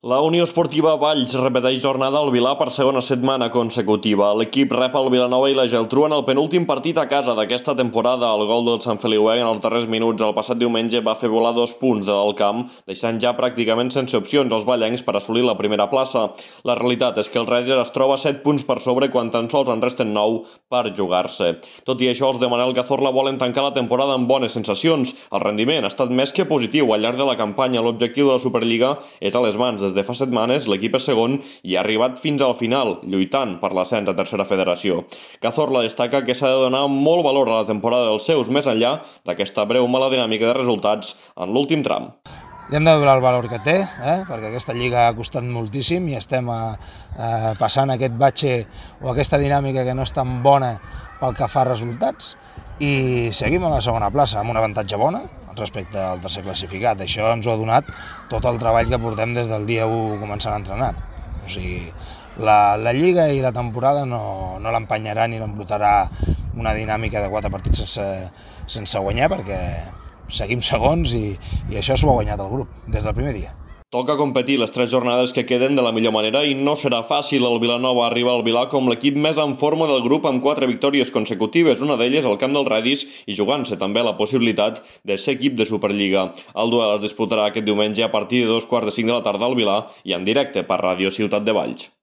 La Unió Esportiva Valls repeteix jornada al Vilà per segona setmana consecutiva. L'equip rep el Vilanova i la Geltrú en el penúltim partit a casa d'aquesta temporada. El gol del Sant Feliuenc en els darrers minuts el passat diumenge va fer volar 2 punts del camp, deixant ja pràcticament sense opcions els vallencs per assolir la primera plaça. La realitat és que el Raiders es troba 7 punts per sobre quan tan sols en resten 9 per jugar-se. Tot i això, els de Manel Cazorla volen tancar la temporada amb bones sensacions. El rendiment ha estat més que positiu al llarg de la campanya. L'objectiu de la Superliga és a les mans. Des de fa setmanes, l'equip és segon i ha arribat fins al final, lluitant per l'ascens a tercera federació. Cazorla destaca que s'ha de donar molt valor a la temporada dels seus, més enllà d'aquesta breu mala dinàmica de resultats en l'últim tram. Li hem de donar el valor que té, perquè aquesta lliga ha costat moltíssim i estem passant aquest batxe o aquesta dinàmica que no és tan bona pel que fa a resultats, i seguim a la segona plaça amb un avantatge bona respecte al tercer classificat. Això ens ho ha donat tot el treball que portem des del dia 1 començant a entrenar. O sigui, la lliga i la temporada no l'empenyarà ni l'embrutarà una dinàmica de 4 partits sense guanyar, perquè seguim segons i això s'ho ha guanyat el grup des del primer dia. Toca competir les 3 jornades que queden de la millor manera i no serà fàcil. El Vilanova arriba al Vilà com l'equip més en forma del grup amb 4 victòries consecutives, una d'elles al camp del Redis i jugant-se també la possibilitat de ser equip de Superliga. El duel es disputarà aquest diumenge a partir de 2:45 de la tarda al Vilà i en directe per Ràdio Ciutat de Valls.